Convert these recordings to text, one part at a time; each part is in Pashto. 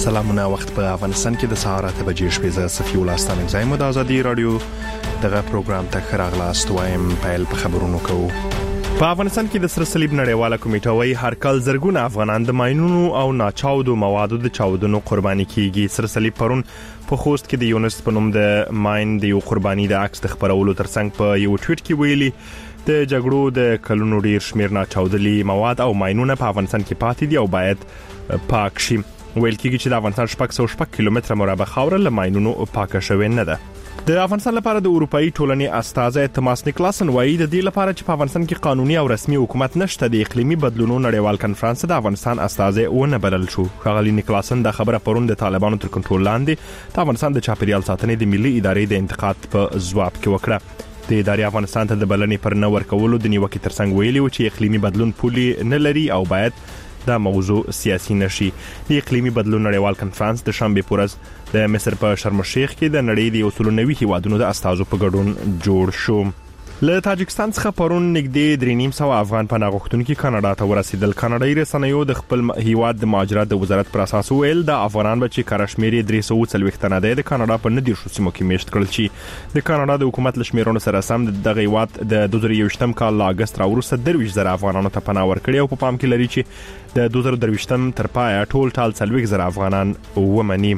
سلامونه. وخت په افغانستان کې د سهار 8 بجې شپې ز صفي الله ستانک زایم د ازادي رادیو دغه پروګرام ته خراغلاست وایم. پیل په خبرونو کوو. په افغانستان کې د سره صلیب نړیواله کمیټه وايي هر کال زرګونه افغانان د ماينونو او ناچاودو موادو د چاودنو قرباني کیږي. سره صلیب پرون په خوست کې د یونس په نوم د ماين د یو قرباني د عکس د خبرولو ترڅنګ په یو ټویټ کې ویلي د جګړو د کلونو ډیر شمیر ناچاودلي مواد او ماينونه په افغانستان کې پاتې دي او باید پاک شي. ویل کېږي چې د افغانستان 600 کیلومتره مربع خاور له ماينونو پاکه شوې نه ده. د افغانستان لپاره د اروپאי ټولنې استازی توماس نیکلاسن وایي د دې لپاره چې په افغانستان کې قانوني او رسمي حکومت نشته د اقلیمي بدلونونو نړیوال کنفرانس د افغانستان استازی ونه بلل شو. ښاغلي نیکلاسن د خبره پرون د طالبانو تر کنټرول لاندې د افغانستان د چاپیریال ساتنې د ملي ادارې د انتقاد په ځواب کې وکړه. د ادارې افغانستان ته د بلنې پر نه ورکولو د نیوکې ترڅنګ ویلي و چې اقلیمي بدلون پولي نه لري او باید دا موضوع سیاسي نشي. د اقلیمي بدلون نړیوال کنفرانس د شنبه په ورځ د مصر په شرم الشیخ کې د نړۍ د 190 هیوادونو د استازو په ګډون جوړ شو. له تاجکستان څخه پرون نږدې 3.5 افغان پناه غوښتونکي کاناډا ته ورسېدل. کاناډایي رسنیو د خپل هیواد د مهاجرت د وزارت پر اساس ویل د افغانان بچي کارشمیر 340 تنه د کاناډا په ندیر شو سیمو کې میشت کړل شي. د کاناډا د حکومت لشمیرونو سره سم د هیواد د 2023م کال لا اگست راوروسته 23,000 افغانانو ته پناه ورکړي او په پام کې لري چې د 2023م تر پای ټول 40,000 افغانان ومني.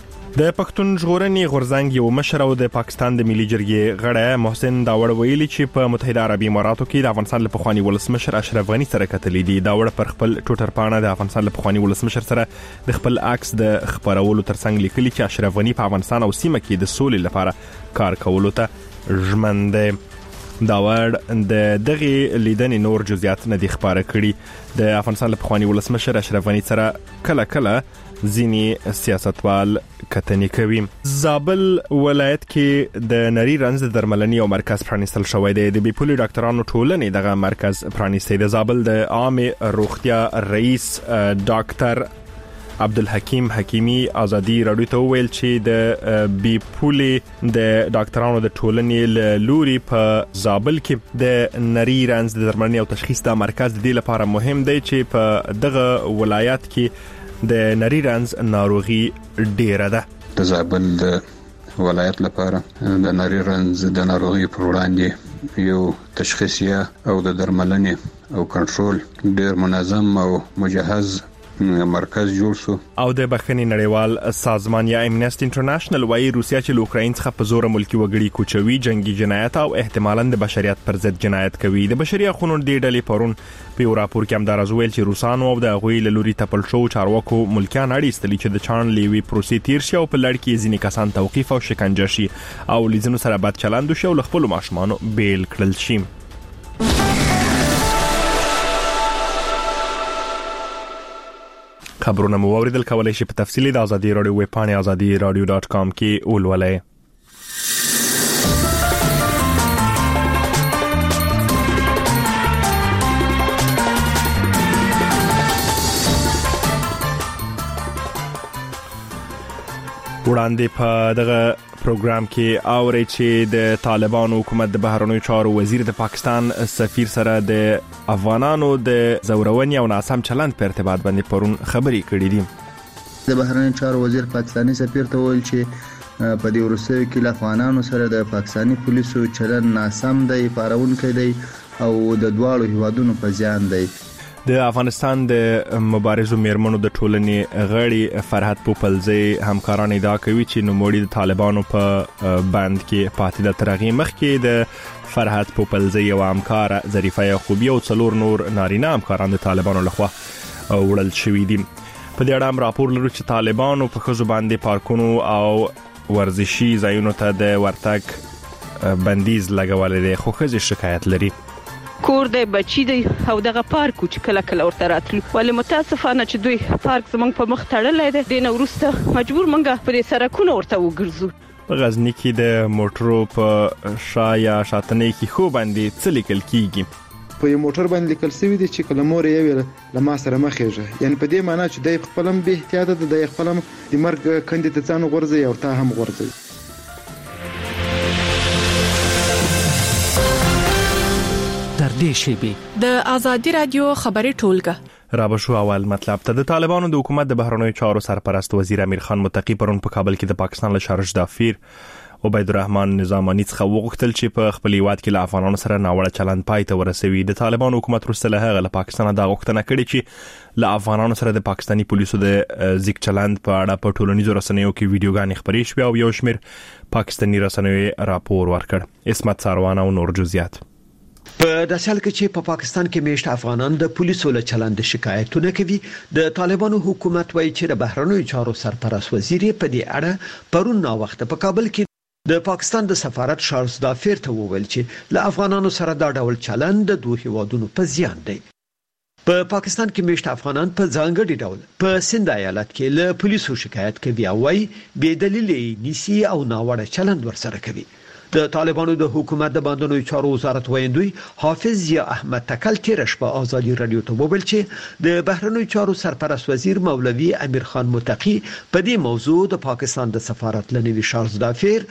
د پښتون ژغورنې غورځنګ یو مشر او د پاکستان د ملي جرګې غړی محسن داوړ ویلي چې په متحده عربي اماراتو کې د افغانستان له پخواني ولسمشر اشرف غني سره کتلې دي. داوړ پر خپل ټویټر پاڼه د افغانستان له پخواني ولسمشر سره د خپل عکس د خبرولو ترڅنګ لیکلي چې اشرف غني په افغانستان او سیمه کې د سولې لپاره کار کولو ته ژمن دی. داوړ د دغه لیدنې نور جزئیات نه دي خبره کړي. د افغانستان له پخواني ولسمشر اشرف غني سره کله ځینی سیاستوال کتنې کوي. زابل ولایت کې د نری رنز د درملنې او مرکز پرانیستل شوی دی. د بیپولي ډاکټرانو ټولنې دغه مرکز پرانیستی. د زابل د عامه روغتیا رئیس ډاکټر عبدالحکیم حکیمی ازادي رادیو ته ویل چې د بیپولي د ډاکټرانو د ټولنې لوري په زابل کې د نری رنز د درملنې او تشخیص د مرکز د دې لپاره مهم دی چې په دغه ولایت کې د نری رنز ناروغي ډیره ده. د زابل ولایت لپاره د نری رنز د ناروغي پر وړاندې یو تشخیصیه او د درملنې او کنټرول ډیر منظم او مجهز مرکز جوړ شو. او د بخښنې نړیوال سازمان یا امنیسټي انټرنیشنل وايي روسیا چې اوکراین څخه په زور ملکی وګړي کوچوي جنگي جنایت او احتمالاً د بشریت پر ضد جنایت کوي. د بشري حقوقو د ډلې پرون په راپور کې همدار ویل چې روسانو او د غوي لوري تپل شو چارواکو ملکیان اړیستلي چې د چان لیوي پروسې تیر شي او په لړ کې ځینې کسان توقيف او شکنجه شي او لیزونو سره بد چلند وشي او خپل ماشومان بیل کړل شي. خبرونه مو اوریدل کولای شي په تفصیلی د ازادي رادیو ویب پاڼه azadiradio.com کې ولولئ. وړاندې په دغه پروګرام کې اوري چې د طالبانو حکومت د بهرنیو چارو وزیر د پاکستان سفیر سره د افغانانو د زورونې او ناسم چلند په ارتباط باندې پرون خبرې کړې دي. د بهرنیو چارو وزیر پاکستاني سفیر ته ویل چې په دې ورسره کې له افغانانو سره د پاکستاني پولیسو چلند ناسم دی، پارونکي دی او د دواړو هیوادونو په زیان دی. د افغانستان د مبارزو میرمنو د ټولنې غړي فرحت پوپلزی همکاران ادعا کوي چې نوموړي د طالبانو په بند کې پاتې د ترغی مخ کې د فرحت پوپلزی او همکار ظریفه یعقوبی او څلور نور نارینه همکاران د طالبانو لخوا وړل شوي دي. په دې اړه راپور لري چې طالبانو په خزو باندې پارکونو او ورزشي ځایونو ته د ورتګ بندیز لګولې ده، خو خزي شکایت لري. کور دی، بچی دی او دغه پارک چې کله ورته راتلو، ولې متاسفانه چې دوی پارک زمونږ په مخ تړلې ده. دینه ورسته مجبور منګه په سرکونو ورته وګرځو. په غزنی کې د موټرو په شایا شاتنې کې خو باندې څه لیکل کیږي. په یو موټر باندې لیکل شوی دی چې کله مور یې ویل لما سره مخېږي، یعنی په دې معنی چې د خپلم به احتیاط ده، د خپلم د مرګ کندې ته ځان غورځي او تا هم غورځي. در دې شیبې د ازادي رادیو خبري ټولګه را بشو اول مطلب ته. د طالبانو د حکومت د بهرنیو چارو سرپرست وزیر امیر خان متقی پرون په کابل کې د پاکستان له شارج دافیر عبید الرحمن نظامانی څخه وغوښتل چې په خپل هیواد کې له افغانانو سره ناوړه چلند پای ته ورسوي. د طالبانو حکومت وروسته له هغه له پاکستان دا غوښتنه کړې چې له افغانانو سره د پاکستاني پولیسو د ځیګ چلند په اړه په ټولنیزو رسنیو کې ویډیوګانې خپرې شوې او یو شمېر پاکستاني رسنیو راپور ورکړ. اسمت ساروان او نور جزئیات. په داسې حال کې چې په پاکستان کې میشت افغانان د پولیسو له چلند شکایتونه کوي، د طالبانو حکومت وایي چې د بهرنیو چارو سرپرست وزیر په دې اړه پرون نا وخت په کابل کې د پاکستان د سفارت شارج دافیر ته وویل چې له افغانانو سره دا ډول چلند د دوه هیوادونو په زیان دی. په پاکستان کې میشت افغانان په ځانګړي ډول په سند ایالت کې له پولیسو شکایت کوي او وايي بې دلیل نیسي او ناوړه چلند ورسره کوي. د طالبانو د حکومت د بهرنیو چارو وزارت ویاندوی حافظ یا احمد تکل تیر شپه آزادي رادیو ته وویل چې د بهرنیو چارو سرپرست وزیر مولوی امیر خان متقی په دې موضوع د پاکستان د سفارت لنوي شارج دافیر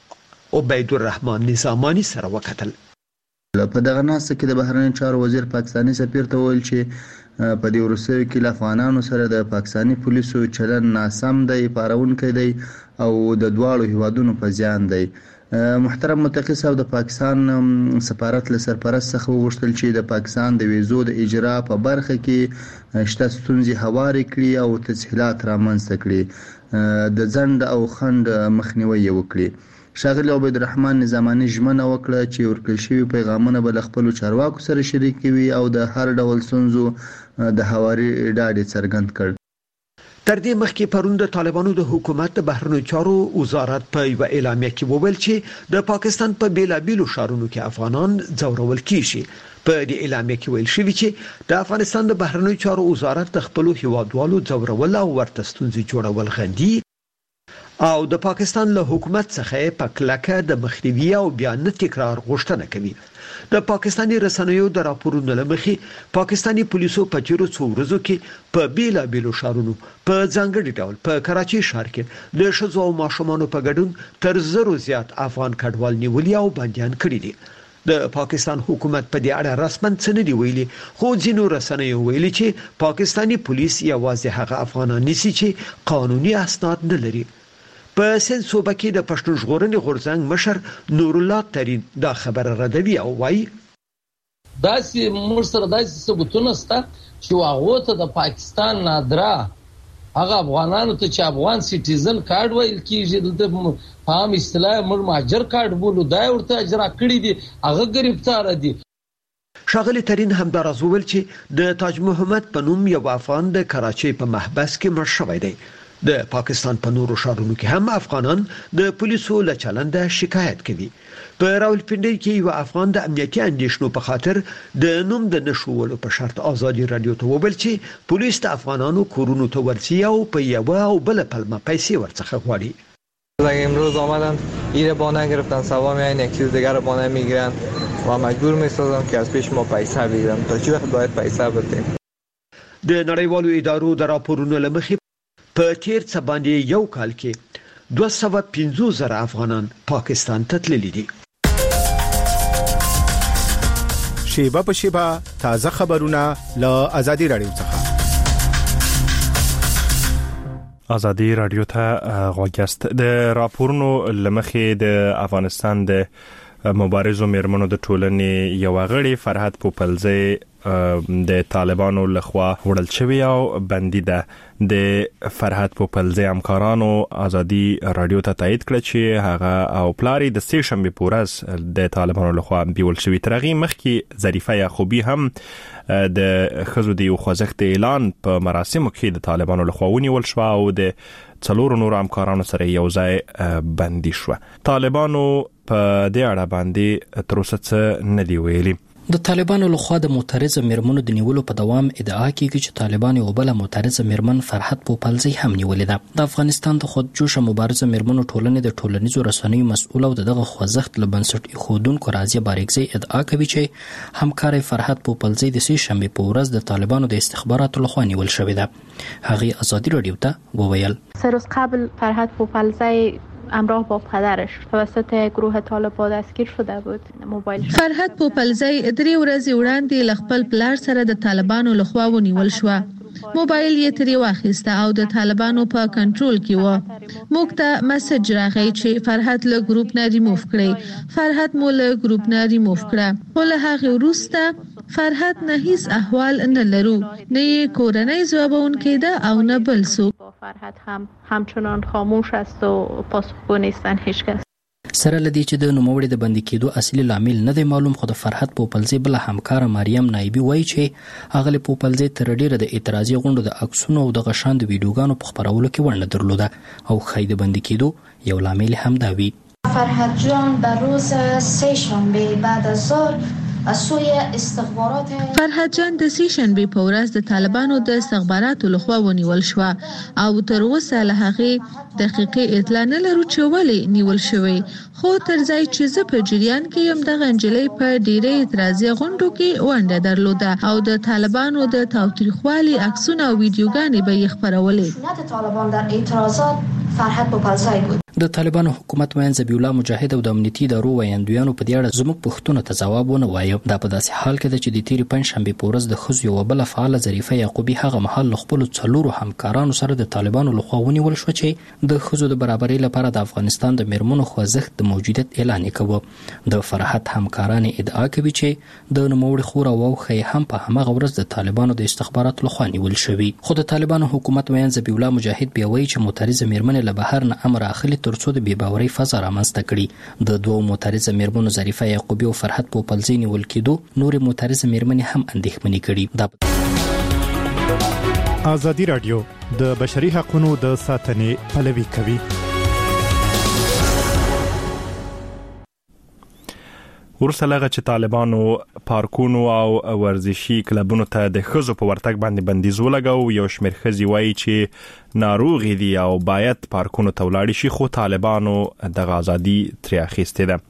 عبید الرحمن نظامانی سره وکتل. په دغه ناسته کې د بهرنیو چارو وزیر پاکستاني سفیر ته وویل چې په دې وروستیو کې له افغانانو سره د پاکستاني پولیسو چلند ناسم دی، پارونکی دی او د دواړو هیوادونو په زیان دی. محترم متقی صاحب د پاکستان سفارت له سرپرست څخه وغوښتل چې د پاکستان د ویزو د اجرا په برخه کې شته ستونزې هوارې کړي او تسهیلات رامنځته کړي، د ځنډ او خنډ مخنیوي وکړي. ښاغلي عبید الرحمن نظامانی ژمنه وکړه چې ورکړل شوي پیغامونه به له خپلو چارواکو سره شریکوي او د هر ډول ستونزو د هواري ډاډ څرګند کړ. تر دې مخکې پرون د طالبانو د حکومت د بهرنیو چارو وزارت په یو اعلامیه کې وویل چې د پاکستان په بیلابیلو ښارونو کې افغانان ځورول کیږي. په دې اعلامیه کې ویل شوی چې د افغانستان د بهرنیو چارو وزارت د خپل هیوادوالو ځورول او ورته ستونزې جوړول غندي او د پاکستان له حکومت څخه په کلکه د مخنیوي او بیان تکرار غوښتنه کوي. د پاکستاني رسنیو د راپورونو لمخې پاکستاني پولیسو په تیرو څو ورځو کې په بیلابیلو ښارونو په ځانګړي ډول په کراچي ښار کې د ښځو او ماشومانو په ګډون تر 100 زیات افغان کډوال نیولي او بندیان کړي دي. د پاکستان حکومت په دې اړه رسماً څه نه دی ویلي، خو ځینو رسنیو ویلي چې پاکستاني پولیس یوازې هغه افغانان نیسي چې قانوني اسناد نه لري. په سند صوبه کې د پښتون ژغورنې غورځنګ مشر نور الله ترين دا خبره ردوي او وايي داسې موږ سره داسې ثبوتونه شته چې هغه ته د پاکستان نادرا هغه افغانانو ته چې افغان سټیزن کارت ویل کیږي د عام اصطلاح موږ مهاجر کارت بولو دا ورته اجرا کړی دي، هغه گرفتار دي. ښاغلي ترين همدارز وویل چې د تاج محمد په نوم یو افغان د کراچۍ په محبس کې مړ شوی دی. د پاکستان په نورو ښارونو کې هم افغانان د پولیسو له چلنده شکایت کوي. په راولپنډي کې یو افغان د امنیتي اندېښنو په خاطر د نوم د نشولو په شرط آزادي رادیو ته وویل چې پولیس د افغانانو کورونو ته ورځي او په یو او بل پلمه پیسې ورڅخه غواړي. امروز آمدن ایره بانه گرفتن، سوا میاین یک چیز دیگر رو بانه میگیرن و مجبور میسازن که از پیش ما پیسه بگیرن. تا چی وقت باید پیسه بدیم؟ د نړیوالو ادارو د راپورونو لمخې په تیر څه باندې یو کال کې 250,000 افغانان پاکستان ته تللي دي. شیبه په شیبه تازه خبرونه له آزادي رادیو څخه. آزادي رادیو ته غوږیاست. د راپورونو لمخې د افغانستان د مبارزو میرمنو د ټولنې یو غړي فرحت پوپلزی د طالبانو لخوا وړل شوی او بندي ده. د فرحت پوپلزی همکارانو آزادي رادیو ته تایید کړ چې هغه او پلاری د سه شنبه پورز د طالبانو لخوا بیول شوی. ترغی مخکې ظریفه یعقوبی هم د خزو دی خوځښت اعلان په مراسمو کې د طالبانو لخوا ونیول شو او د څلورو نور همکارانو سره یو ځای بندي شو. طالبانو په دې اړه باندې تر اوسه څه نه دی ویلي. د طالبانو لخوا د معترض میرمنو د نیولو په دوام ادعا کیږي چې طالبان یو بل معترض میرمن فرحت پوپلزی هم نیولې ده. د افغانستان د خودجوش مبارزه میرمنو ټولنې د ټولنیزو رسنیو مسؤل او دغه خوځښت له بنسټ ایښودونکو راضیه باریکزی ادعا کوي چې همکار فرحت پوپلزی د سه شنبه په ورځ د طالبانو د استخباراتو لخوا نیول شوې ده. هغه آزادي رادیو ته وویل سه روز قبل فرحت پوپلزی همراه با پدرش توسط گروه طالبان دستگیر شده بود. موبایل فرحت پوپلزی 3 ورځې وړاندې ل خپل پلار سره د طالبانو لخوا ونیول شو. موبایل یې ترې واخیسته او د طالبانو په کنټرول کې و. موږ ته میسج راغی چې فرحت له ګروپ نه ریموف کړي. فرحت مو له ګروپ نه ریموف کړه. خو له هغه وروسته فرحت نه هیڅ احوال نه لرو، نه یې کورنۍ ځوابونکې ده او نه بل څوک. فرحت هم همچنان خاموش است و پاسخگو نیستن هیچ کس. سره لدی چې د نوموړي د بندي کېدو اصلي لامل نه دی معلوم، خو د فرحت پوپلزی بل همکار مریم نایبی وایي چې اغلی پوپلزی تر ډیره د اعتراضي غونډو د عکسونو او د غشاند ویډیوګانو په خبرولو کې ورنه درلوده او خای د بندي کېدو یو لامل هم دا وی. فرحت جان به روز سه‌شنبه بعد از ظهر از سوی استخبارات فرحت جان د سه‌شنبه په ورځ د طالبانو د استخباراتو لخوا ونیول شو او تر اوسه له هغه دقیقې اطلاع نه لرو چې ولې نیول شوی، خو تر ځای چې زه په جریان کې یم د غنجلې په ډیره اعتراضي غونډو کې ونډه درلوده او د طالبانو د تاوتریخوالي عکسونه او ویډیوګانې به یې خپرولې. طالبان در اعتراضات فرحت پوپلزی بود. د طالبانو حکومت وین ذبیح الله مجاهد او د امنیتي ادارو ویاندویانو په دې اړه زموږ پوښتنو ته ځواب ونه وایو. دا په داسې حال کې چې د تیری پنځشنبه په ورځ د ښځو یو بل فعال ظریفه یعقوبی هغه مهال خپل 4 همکارانو سره د طالبانو لخوا ونیول شو چې د ښځو د برابرۍ لپاره د افغانستان د میرمنو خوځښت د موجودیت اعلان وکړ. د فرحت همکاران ادعا کوي چې د نوموړي خور او وخې هم په همغه ورځ د طالبانو د استخباراتو لخوا نیول شوی. خو د طالبانو حکومت وین ذبیح الله مجاهد بیا وایي چې معترضه میرمنې له بهر نه امر اخلي ترڅو د بې باورۍ فضا رامنځته کړي. د دوه معترضه میرمنو ظریفه یعقوبی او فرحت پوپلزی نیول کېدو نور معترضه میرمنې هم اندېښمنې کړي. ازادي رادیو د بشري حقوقو د ساتنې پلوي کوي. ورسلهغه چې طالبانو پارکونو او ورزشي کلبونو ته د ښځو په ورتګ باندې بندیز ولګاو. یو شمېر ښځې وایي چې ناروغي دي او باید پارکونو ته ولاړ شي، خو طالبانو د ازادي ترې اخیستې ده.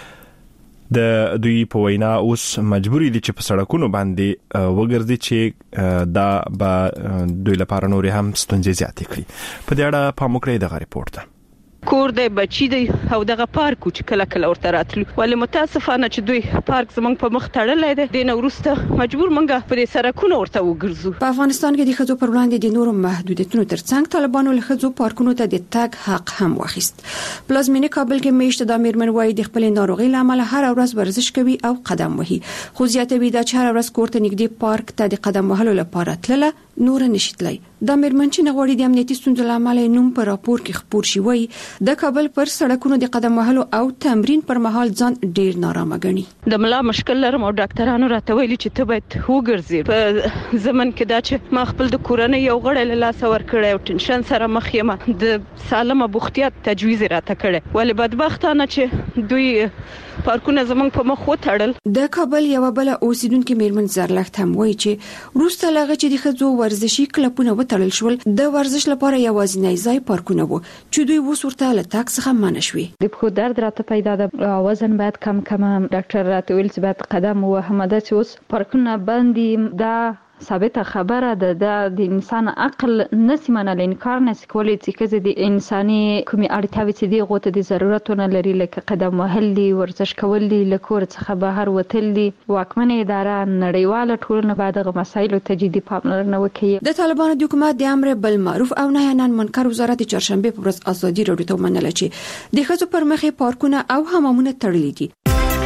د دوی په وینا اوس مجبوري دي چې په سړکونو باندې وګرځي چې دا به دوی لپاره نور هم ستونزې زیاتې کړي. په دې اړه پام وکړئ دغه ریپورت ته. کور دی بچی دی او دغه پارک چې کله کله ورته راتلو، ولې متاسفانه چې دوی پارک زمونږ په مخ تړلې ده، د نورسته مجبور مونږه په سړکونو ورته وګرځو. په افغانستان کې د ښځو پر وړاندې د نورو محدودیتونو ترڅنګ طالبانو له ښځو پارکونو ته د تګ حق هم واخیست. پلازمینه کابل کې میشته د میرمن وای د خپل ناروغي لامل هر ورځ ورزش کوي او قدم وهي، خو زیاتوي دا چې هر ورځ کور ته نږدې پارک ته د قدم وهلو لپاره تلله نور نشیتلی. د میرمن چې نغوړي د امنیتي ستونزو لامل نوم په راپور کې خبر شي وای د کابل پر سړکونو د قدم وهلو او تمرین پر مهال ځان ډیر نارامه ګڼي. د ملا مشکل لرم او ډاکټرانو راته ویلي چې ته باید وګرځې. په زمن کې دا چې ما خپل د کورنۍ یو غړی له لاس ور کړی او ټینشن سره مخ یم، د سالمه بوختیات تجویز راته کړی، ولې بدبختانه چې دوی پارکونه زمونږ په مخ وتړل. د کابل یو بل اوسیدونکو میرمن زرلخت هم وایي چې روسته لغه چې د ښځو ورزشي کلبونه وتړل شول د ورزش لپاره یوازینی ځای پارکونه وو چې دوی وسورته له تاک څخه منع شوي. د پښو درد راته پیدا ده، وزن باید کم ډاکټر راته ویل چې باید قدم وهم، دا چې اوس پارکونه باندې دا ثابته خبره ده د انسان عقل نسی منل، انکار نسی کولی چې د انساني کومي اړتیاوې چې دی غوته د ضرورتونه لري، لکه قدم وهل دي، ورزش کول دي، له کور څخه بهر وتل دي. واکمنه اداره نړیواله ټولنه باید د مسایلو ته جدي پاملرنه وکړي. د طالبانو د حکومت د امر بالمعروف او نهی عن المنکر وزارت چهارشنبه په ورځ ازادي رادیو ته ومنله چې د ښځو پر مخې پارکونه او حمامونه تړلي دي.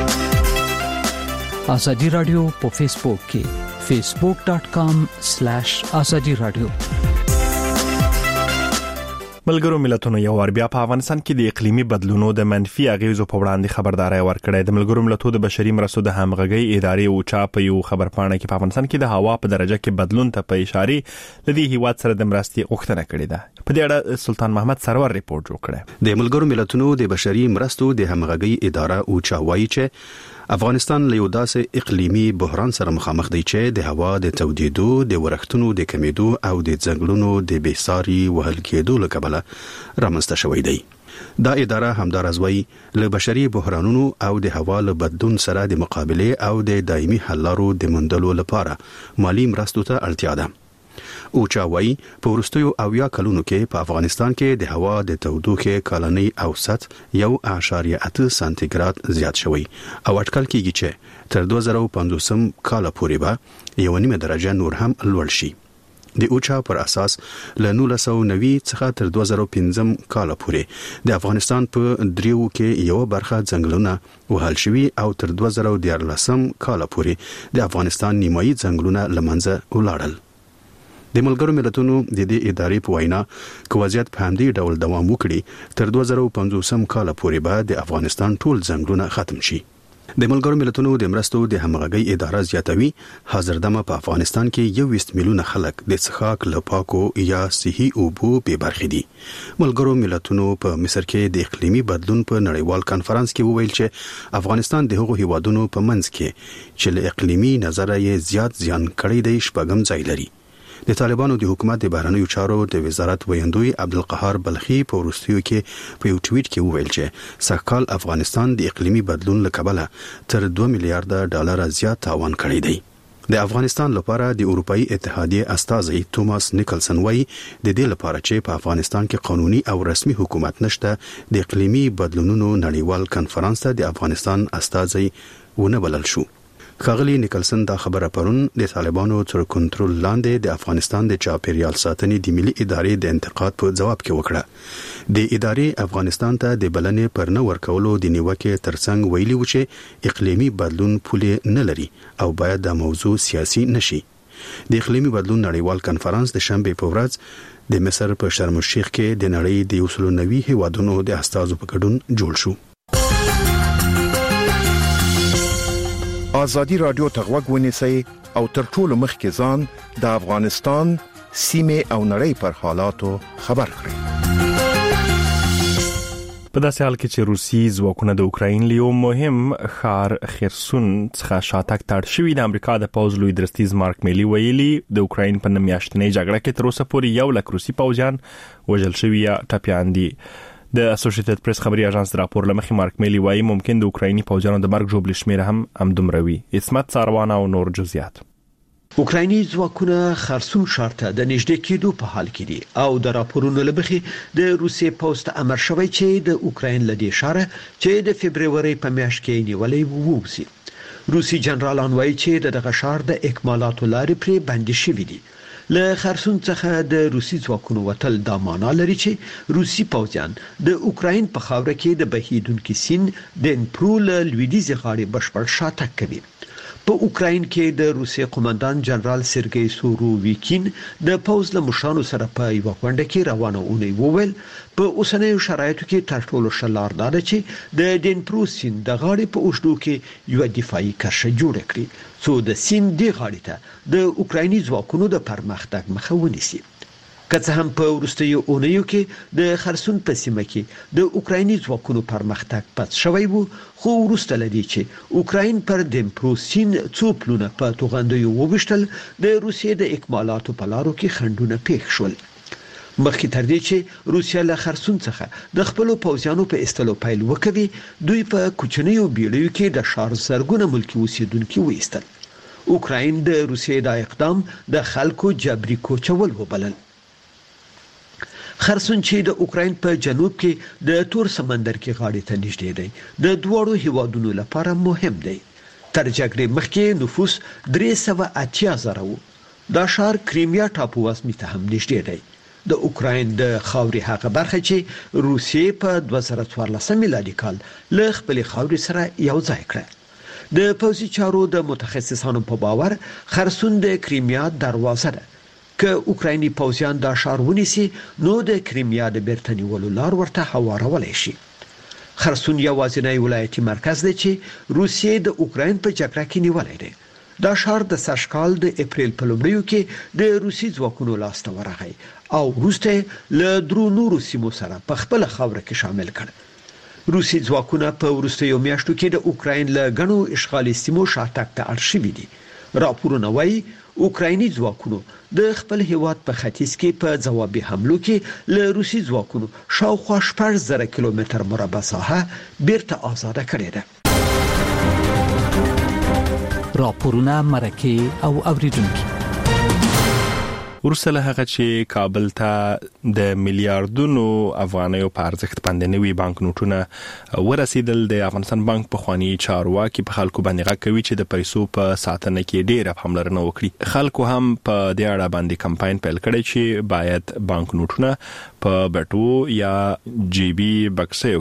ازادي رادیو په فیسبوک کې facebook.com/azadi radio. ملګرو ملتونو یو ور بیا په افغانستان کې د اقلیمي بدلونونو د منفي اغیزو په وړاندې خبرداري ورکړې. د ملګرو ملتونو د بشري مرستو د همغږي ادارې او چا په یو خبرپاڼه کې په افغانستان کې د هوا په درجه کې بدلون ته په اشاره لدی هیواد سره د مرستې غوښتنه کړې ده. په دې اړه سلطان محمد سرور ریپورت جوړ کړی. د ملګرو ملتونو د بشري مرستو د همغږي اداره او چا وایي چې افغانستان له یو داسې اقلیمي بحران سره مخامخ دی چې د هوا د تودېدو، د ورښتونو د کمیدو او د ځنګلونو د بېساري وهل کېدو له کبله رامنځته شوی دی. دا اداره همدارز وایي له بشري بحرانونو او د هوا له بدلون سره د مقابله او د دایمي حل لارو د موندلو لپاره مالی مرستو ته اړتیا ده. اوچاوي په ورستیو اویا کلونو کې په افغانستان کې د هوا د تودوخه کلنی اوسط 1.8 سانتیګراد زیات شوی او اټکل کیږي چې تر 2050 کال پورې به 1.5 درجه نور هم لوړ شي. د اوچا پر اساس له 1990 څخه تر 2015 کال پورې د افغانستان په دریو کې یو برخه ځنګلونه وهل شوی او تر 2014 کال پورې د افغانستان نیمایي ځنګلونه لمنځه ولاړل. د ملګرو ملتونو د دې ادارې په وینا چې وضعیت په همدې ډول دوام وکړي تر 2050 کال پورې به د افغانستان ټول ځنګلونه ختم شي. د ملګرو ملتونو د مرستو د همغږي اداره زیاتوي حاضر دمه په افغانستان کې 20 میلیونه خلک د څښاک لپاکو یا صحي اوبو به برخې دي. ملګرو ملتونو په مصر کې د اقلیمي بدلون په نړیوال کانفرنس کې وویل چې افغانستان د هغو هیوادونو په منځ کې چې له اقلیمي نظره یې زیات زیان کړی دی شپږم ځای لري. د طالبانو د حکومت د بهرنیو چارو د وزارت ویاندوی عبدالقهار بلخی په ورستیو کې په یو ټویټ کې وویل چې سږکال افغانستان د اقلیمي بدلون له کبله تر 2 میلیارډ ډالر زیات تاوان کړی دی. د افغانستان لپاره د اروپאי اتحادیه استازي توماس نیکلسن وایي د دې لپاره چې په افغانستان کې قانوني او رسمي حکومت نشته د اقلیمي بدلونونو نړیوال کانفرنس ته د افغانستان استازي ونه بلل شو. ښاغلي نیکلسن دا خبره پرون د طالبانو تر کنټرول لاندې د افغانستان د چاپیریال ساتنې د ملي ادارې د انتقاد په جواب کې وکړه. د ادارې افغانستان ته د بلنې پر نه ورکولو د نیوکې ترڅنګ ویلي و چې اقلیمي بدلون پولې نه لري او باید د موضوع سیاسي نشي. د اقلیمي بدلون نړیوال کانفرنس د شنبه په ورځ د مصر په شرم الشیخ کې د نړۍ د 190 هیوادونو د استازو په ګډون جوړ شو. آزادی رادیو تغوږ ونیسئ او تر ټولو مخکې ځان د افغانستان سیمه او نړۍ پر حالاتو خبر کړئ. په داسې حال کې چې روسي ځواکونه د اوکراین له یو مهم ښار خرسون څخه شاتګ ته اړ شوي د امریکا د پوځ لوی درستیز مارک میلی ویلي د اوکراین په میاشتنۍ جګړه کې تر اوسه پورې 1 لک روسي پوځیان وژل شوي یا ټپیان دي. د اسوسییټډ پریس خبري اژانس راپور لمخې مارک میلی وایي ممکن د اوکرایني پوځیانو د مرګ جوړ شمیر هم دومره وي. اسمت ساروان او نور جزئیات. اوکرایني ځواکونه خرسون ښار ته د نږدې کېدو په حال کې دي او د راپورونو لمخې د روسي پوځ ته امر شوی چې د اوکراین له دې ښار چې د فبرवरी په میاشت کې نیولې ووسی. روسي جنرالان وایي چې دغه ښار د اکمالاتو لارې پرې بندي شوی دي. له خرسون څخه د روسي ځواکونو وتل دا معنا لري چې روسي پوځیان د اوکراین په خاوره کې د بهیدونکو سین د انپرول لویدیزي غاړي بشپړ شاتګ کوي. په اوکراین کې د روسي قومندان جنرال سرګي سوروویکین د پوځ له مشرانو سره په یو غونډه کې روانه اونۍ وویل په اوسنیو شرایطو کې تر ټولو ښه لار دا ده چې د دنپرو سیند د غاړې په اوږدو کې یو دفاعي کرښه جوړه کړي څو د سیند د غاړې ته د اوکرایني ځواکونو د پرمختګ مخه ونیسي. که څه هم په وروستیو اونیو کې د خرسون په سیمه کې د اوکرایني ځواکونو پرمختګ پات شوی وو خو وروسته لدی چې اوکراین پر دنپرو سیند څو پلونه په توغندیو وبشتل د روسیې د اکمالاتو په لارو کې خنډونه پیښ شول. مخکې تر دې چې روسیا له خرسون څخه د خپل پوځیانو په استلو پیل وکوي دوی په کوچنیو بیړیو کې د شار زرګونه ملکی اوسیدونکو وېستل. اوکراین د روسیې د اقدام د خلکو جبري کوچول وبلل. خرسون چې د اوکراین په جنوب کې د تور سمندر کې غاړې ته نږدې دی د دوړو هیوادونو لپاره مهم دی. تر جګړې مخکې نفوس 380,000 وو. دا ښار کریمیا ټاپو وزمي ته هم نږدې دی. د اوکراین د خاوري هغه برخه چې روسیې په 2014 میلادي کال له خپل خاوري سره یو ځای کړه. د پوځي چارو د متخصصانو په باور خرسون د کریمیا دروازه ده. که اوکرایني پوځیان دا ښار ونیسي نو د کریمیا د بیرته نیولو لار ورته هوارولای شي. خرسون یوازینی ولایتي مرکز دی چې روسیې د اوکراین په جګړه کې نیولای دی. دا ښار د سږکال د اپریل په لومړیو کې د روسي ځواکونو لاسته ورغی او وروسته له درو نورو سیمو سره په خپل خاوره کې شامل کړ. روسي ځواکونه په وروستیو میاشتو کې د اوکراین له غنو اشغالي سیمو شاتګ ته اړ شوي دي. راپورونه وایي اوکرایني ځواکونو د خپل هیواد په ختیځ کې په ځوابي حملو کې له روسي ځواکونو شاوخوا 1000 کیلومتر مربع ساحه بیرته آزاده کړې ده. راپورونه مرکه او اوریدونکو ورسله هغه چې کابل ته د میلیارډونو افغانیو په ارزښت باندې نوي بانک نوټونه ورسیدل. د افغانستان بانک په خواني چارواکي په خلکو باندې غږ کوي چې د پیسو په ساتنه کې ډېره پاملرنه وکړي. خلکو هم په دې اړه باندې کمپاین پیل کړی چې باید بانک نوټونه په بټو یا جیبي بکسو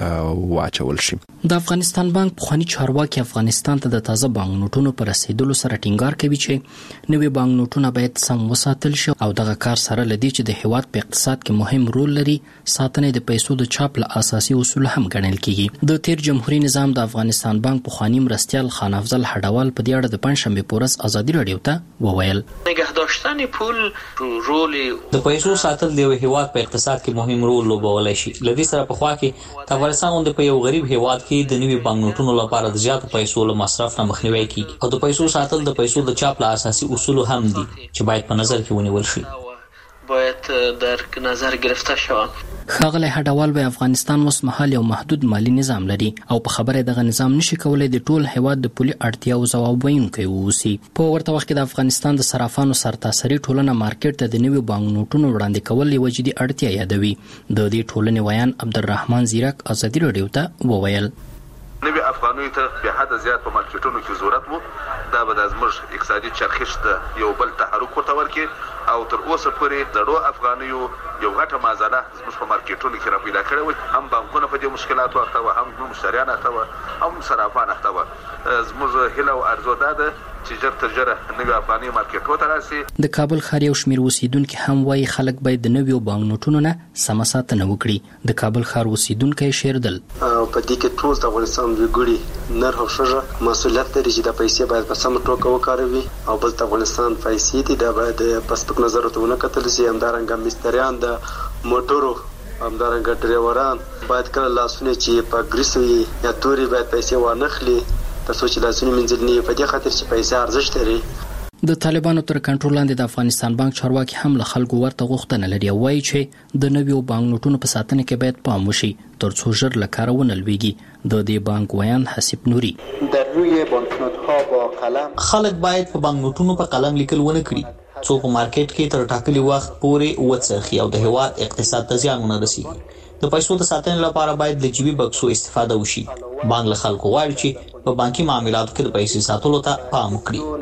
کې واچول شي. د افغانستان بانک په خواني چارواکي افغانستان ته د تازه بانک نوټونو پر رسیدلو سره ټینګار کوي چې نوي بانک نوټونه باید سم وساتل شي او دغه کار سره لدی چې د هیواد په اقتصاد کې مهم رول لري. ساتنه د پیسو د چاپ له اساسي اصول هم ګڼل کیږي. د تیر جمهوریت نظام د افغانستان بانک په خواني مرستيال خان افضل هډوال په دې اړه د پنځشنبه پورس ازادي رادیو ته وویل نگه داشتن پول رول د پیسو ساتل د هیواد په اقتصاد کې مهم رول لوبولای شي. لدی سره په خوا کې د افغانستان په یو غریب هیواد کې د نوي بانک نوټونو لپاره د زیاتو پیسو له مصرف نه مخنیوي کیږي او د پیسو ساتل د پیسو د چاپ له اساسي اصول هم دي چې باید په نظر کې ونیول شي. باید در نظر گرفته شوند. ښاغلی هډوال به افغانستان اوس مهال یو محدود مالی نظام لري او په خبره دغه نظام نشي کولای د ټول هیواد د پولي اړتیاو ځواب ویونکی ووسی. په ورته وخت کې د افغانستان د صرافانو سرتاسري ټولنه مارکیټ ته د نوي بانک نوټونو وړاندې کول یوه جدي اړتیا یادوي. د دې ټولنې ویان عبدالرحمن زیرک ازادي رادیو ته وویل نوی افغانیو ته به حد زیات په مارکیټونو کې ضرورت وو. دا به د زموږ اقتصادي چرخش ته یو بل تحرک ورته ورکړي او تر اوسه پورې زړو افغانیو یو غټه مازاله زموږ په مارکیټونو کې را پیدا کړې وي. هم بانکونه په دې مشکلاتو اخته وو، هم مشتریان اخته وو، هم صرافان اخته وو. زموږ هیله او ارزو ده چې ژر تر ژره نوي افغاني مارکیټونو ته راشي. د کابل ښار یو شمېر اوسیدونکي هم وایي خلک باید د نویو بانک نوټونو نه سمه ساتنه وکړي. د کابل ښار اوسیدونکی شیردل په دې کې ټول د افغانستان وګړي نر او ښځه مسؤلیت لري چې د پیسې باید په سمه توګه وکاروي او بل د افغانستان پیسې دي دا باید په سپک نظر ورته ونه کتل شي. همدارنګه مستریان د موټرو همدارنګه ډریوران باید کله لاسونه چې په ګریسوي یا توري باید پیسې وانخلي ترڅو چې لاسونه منځل نه په دې خاطر چې پیسې ارزښت لري. د طالبانو تر کنټرول لاندې د افغانستان بانک چارواکي هم له خلکو ورته غوښتنه لري او وایي چې د نویو بانک نوټونو په ساتنه کې باید پام وشي ترڅو ژر له کاره ونه لویږي. د دې بانک ویان حسیب نوري در روی بانکنوت‌ها با قلم خلک باید په بانک نوټونو په قلم لیکل ونه کړي څو په مارکیټ کې تر ټاکلي وخت پورې وڅرخي او د هیواد اقتصاد ته زیان ونه رسیږي. د پیسو د ساتنې لپاره باید د جیبي بکسو استفاده وشي. بانک له خلکو غواړي چې په بانکي معاملاتو کې د پیسې ساتلو ته پام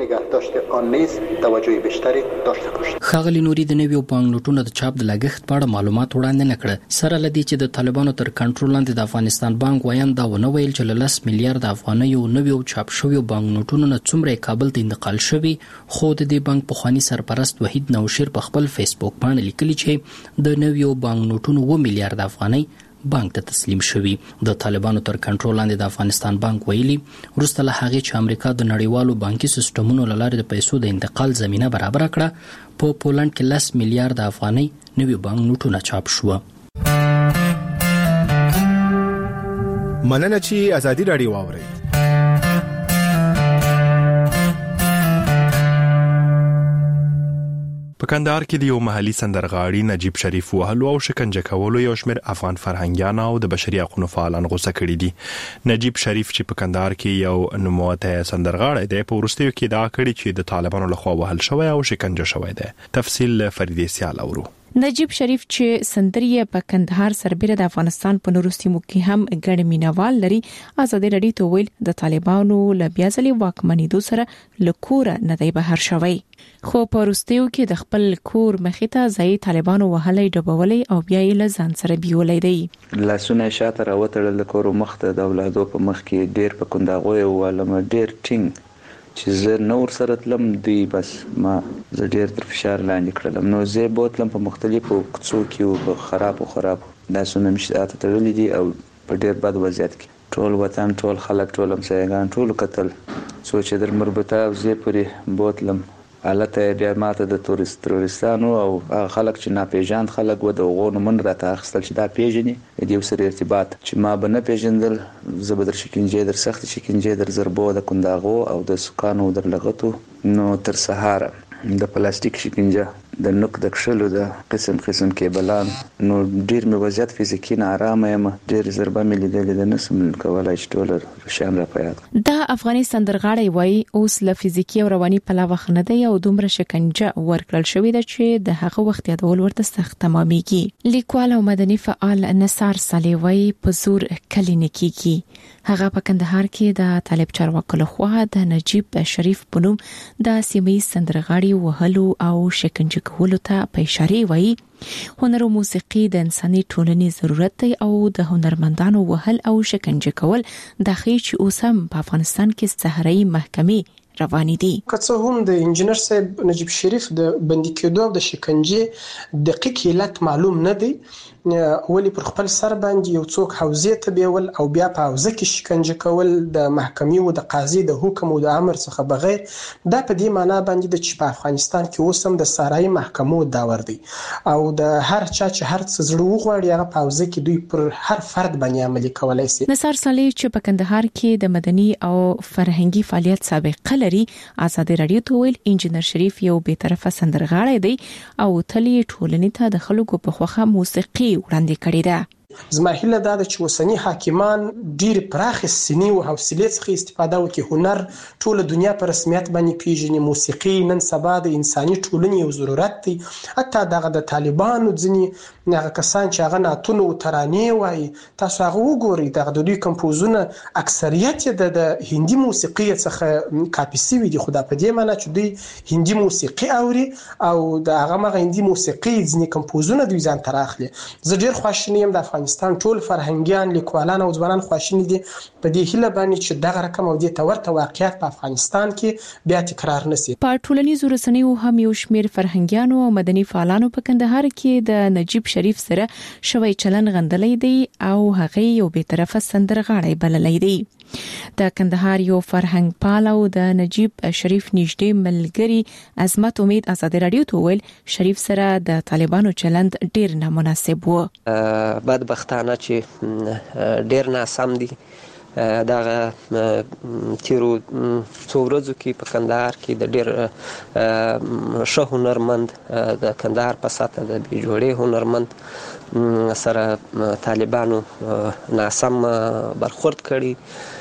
وکړي. ښاغلی نوري د نویو بانک نوټونو د چاپ د لګښت په اړه معلومات وړاندې نه کړه. سره لدی چې د طالبانو تر کنټرول لاندې د افغانستان بانک ویان دا ونه ویل چې له 10 میلیارډ افغانیو نویو چاپ شویو بانک نوټونو نه څومره کابل ته انتقال شوي. خو د دې بانک پخوانی سرپرست وحید نوشیر په خپل فیسبوک باندې لیکلي چې د نویو بانک نوټونو 2 میلیارډ افغانۍ بانک ته تسلیم شوی. د طالبانو تر کنټرول لاندې د افغانستان بانک ویلي وروسته له هغې چې امریکا د نړیوالو بانکي سیستمونو له لارې د پیسو د انتقال زمینه برابر کړه په پولند کې 10 میلیارډ افغانۍ نوي بانک نوټونه چاپ شوه. مننه چې ازادي رادیو واوري. په کندهار کې د یو محلي سندرغاړي نجیب شریف وهلو او شکنجه کولو یو شمېر افغان فرهنګیان او د بشري حقوقو فعالان غوسه کړي دي. نجیب شریف چې په کندهار کې یو نوموته سندرغاړی دی په وروستیو کې ادعا کړې چې د طالبانو لخوا وهل شوی او شکنجه شوی دی. تفصیل فریدې سیال اورو. نجیب شریف چې سندرې په کندهار سربېره د افغانستان په نورو سیمو کې هم ګڼ مینوال لري. ازادي رادیو ته ویل د طالبانو له بیا ځلې واکمنېدو سره له کوره نه دی بهر شوی. خو په وروستیو کې د خپل کور مخې ته ځای طالبانو وهلې ډبولې او بیا یې له ځان سره بیولې دی. لاسونه شاته راوتړل د کور مخ ته د اولادو په مخ کې ډېر په کنداغوي ولم ډېر ټینګ چې زه نور سره تلم دی بس ما زه ډېر تر فشار لاندې کړلم. نو زه بوتلم په مختلفو کوڅو کې او خراب لاسونه مشته تړلې دي او په ډېر بد وضعیت کې ټول وطن ټول خلک ټول همسایگان ټول قتل سوچ در مربوطه زه پرې بوتلم حالته بیا ماته د تروریستانو او خلک چې ناپېژاند خلک و د غونو من راته اخیستل چې دا پیژني د یو سره ارتباط چې ما به نه پیژندل زه به در شکنجې در سخت شکنجې در ضربو د کنداغو او د سکانو در لغتو نو تر سهار د پلاستیک شکنجه د نوک د کښلو د قسم کیبلان، نو ډیر مې وضعیت فزیکی نارامه یم، ډیر ضربه مې لیدلې ده، نسم کولای چې ټول روشان را پیاد. د افغاني سندرغاړی وایي اوس له فزیکی او رواني پلوه خنه دی او دومره شکنجه ورکړل شوې ده چې د هغه وخت یادول ورته سخت تمامېږي. لیکوال او مدني فعال نثار صالح وایي په زور کلی نه کیږي. هغه په کندهار کې د طالب چارواکو لخوا د نجیب شریف په نوم د سیمې سندرغاړي وهلو او شکنجه کولو ته په اشاره وایي هنر او موسیقي د انساني ټولنې ضرورت دی او د هنرمندانو وهل او شکنجه کول د خېچ اوسم په افغانستان کې سحري محکمې رواني دي. که څه هم د انجنیر صاحب نجیب شریف د بندي کېدو او د شکنجه دقیق علت معلوم نه دی، ولی پر خپل سر باندې یو څوک حوزې ته بیول او بیا په حوزه کې شکنجه کول د محکمې او د قاضي د حکم او د امر څخه بغیر، دا په دې معنی باندې د چې په افغانستان کې اوسم د سارای محکمو داور دی او د هر چا چې هر څه زړه وغواړي هغه په حوزه کې دوی پر هر فرد باندې عملي کولای شي. نثار صالح چې په کندهار کې د مدني او فرهنګي فعالیت سابقه لري، آزادي رادیو ته ویل انجنیر شریف یو بے طرفه سندرغاړی دی او تلی ټولنې ته د خلکو په خوخه موسیقي وړاندې کړې ده. زما هیله دا ده چې اوسنی حاکمان ډیر پراخ سینې او حوصلې څخه استفاده وکړي. هنر ټول دنیا په رسمیت باندې پیژني، موسیقي نن سبا د انساني ټولنې یو ضرورت دی. حتی دغه د طالبانو ځینې هغه کسان چې هغه نعتونه او ترانې وایي، تاسو هغه وګورئ، دغه د دوی کمپوزونه اکثریت د هندي موسیقي څخه کاپي شوي دي، خو دا په دې معنی چې دوی هندي موسیقي اوري او د هغه مغه هندي موسیقي ځینې کمپوزونه دوی ځان ته راخلي. زه ډیر خوشحاله یم د افغانستان ټول فرهنګيان، لیکوالان او ځوانان خوشحالي دي په دې هیله باندې چې دغه رقم او دې تورته واقعیت په افغانستان کې بیا تکرار نشي. په ټولنیزو رسنیو هم یو شمیر فرهنګيانو او مدني فعالانو په کندهار کې د نجیب شریف سره شوی چلن غندلې دی او هغه یو بے طرفه سندرغاړی بللې دی. د کندهار یو فرهنګ پال او د نجیب شریف نږدې ملګری عظمت امید آزادي رادیو ته ویل شریف سره د طالبانو چلند ډیر نامناسب و. بدبختانه چې ډیر ناسم دي. دغه تیرو څو ورځو کې په کندهار کې د ډیر ښه هنرمند د کندهار په ساته د بیجوړې هنرمند سره طالبانو ناسم برخورد کړي،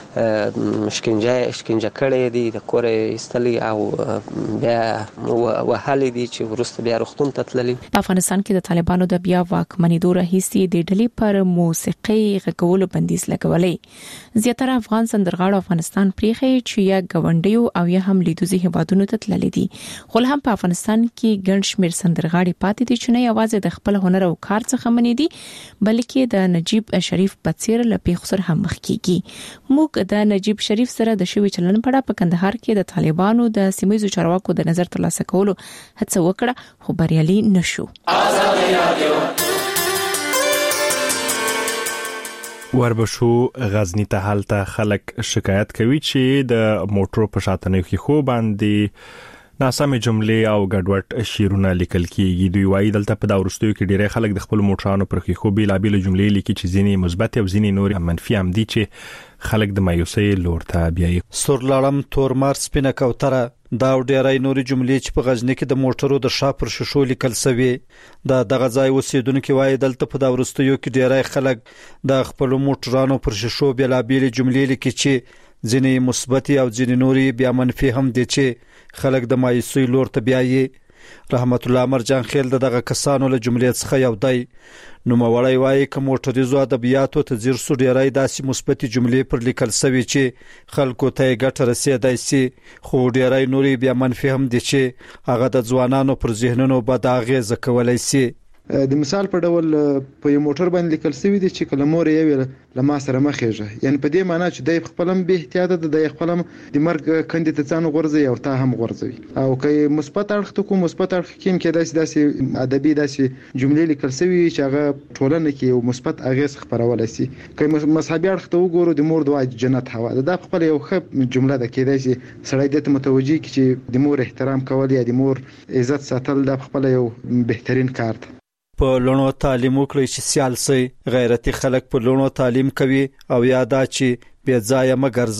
شکنجه کړي دي، د کور ایستلي او بیا وهلي دي چې وروسته بیا روغتون ته تللي. په افغانستان کې د طالبانو د بیا واکمنېدو راهیسې د ډلې پر موسیقي غږولو بندیز لګولې. زیاتره افغان سندرغاړو افغانستان پریخي چې یا ګاونډیو او یا هم لیدوزي هیوادونو ته تللي دي، خو هم په افغانستان کې ګڼ شمېر سندرغاړي پاتې دي چې نه یوازې د خپل هنر او کار څخه منې دي بلکې د نجیب شریف په څیر له پیښو سره هم مخ کیږي. موږ د نجیب شریف سره د شوی چلن په اړه په کندهار کې د طالبانو د سیمایي چارواکو د نظر ترلاسه کولو هڅه وکړه خو بریالي نشو. وربشو غزنی ته حالته خلک شکایت کوي چې د موټرو په شاتنه کې خو باندې ناسمه جملې او ګډوډ شعرونه لیکل کیږي. دوی وايي دلته په دا ورستیو کې ډیره خلک د خپل موټرانو پر کې خو بیلابیل جملې لیکي چې ځینې مثبت او ځینې نور منفي هم دي چې خلک د مایوسۍ لور ته بیایي. سورلړم تورمار سپینه کوتره دا ډیرای نوري جملې چې په غزنی کې د موټرو د شاپر ششو لیکل سوي. دا دغه ځای اوسیدونکو وايي دلته په دا ورستیو کې ډیرای خلک د خپل موټرانو پر ششو بیلابیل جملې لیکي چې ځینې مثبت او ځینې نوري بیا منفي هم دي چې خلک د مایوسۍ لور ته بیایي. رحمت الله مرجان خیل دغه کسانو له جملې څخه یو دی. نو مولای وایي کوم موټریزو ادبیاتو ته زیر سو ډیرای داسې مثبت جملې پر لیکل سوي چې خلکو ته ګټه رسیدای سي، خو ډیرای نوري بیا منفي هم دي چې هغه د ځوانانو پر ذهنونو بد اغیزه کولای سي. د مثال په ډول په یو موټر باندې لیکل شوی دی چې کلمور یې ویل لما سره مخېږه، یعنی په دې معنی چې د خپلم به احتیاط د خپلم د مرګ کندې ته ځان غورځي او تا هم غورځوي. او که مثبت اړخ ته کوم مثبت اړخ کې کې داسې ادبي داسې جملې لیکل شوی چې هغه ټولنه کې یو مثبت اغیز خبرولای شي. که مذهبي اړخ ته وګورو د مور دعا جنت هوا د خپل یو ښه جمله ده کېدای شي سړی دې ته متوجي کی چې د مور احترام کول یا د مور عزت ساتل د خپل یو بهترین کار دی. په لونو تعلیم وکړي چې سیاسي غیرتي خلک په لونو تعلیم کوي او یادا چې بیا ځای مګرزه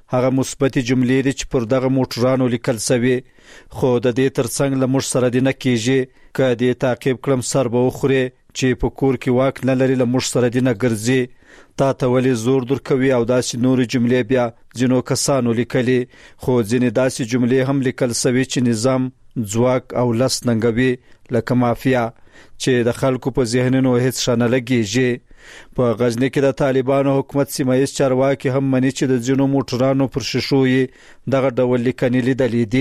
هغه مثبت جملې دي چې پر دغه موټرانو لیکل شوی، خو د دې ترڅنګ له موږ سره د نه کېږي که دې تعقیب کړم سر به وخوري چې په کور کې واک نه لري له موږ سره د نه ګرځي، تا ته ولې زور در کوي او داسې نورې جملې بیا ځینو کسانو لیکلي، خو ځینې داسې جملې هم لیکل شوي چې نظام ځواک او لس ننګوي لکه مافیا چې د خلکو په ذهنونو هیڅ شانه لګیږي. په غزنی کې د طالبانو حکومت سیمایي چارواکي هم مني چې د ځینو موټرانو پر شیشو یې دغه ډول لیکنې لیدلې دي.